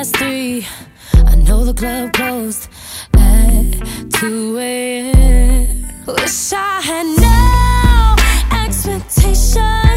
past 3. I know the club closed at 2 a.m. Wish I had no expectations.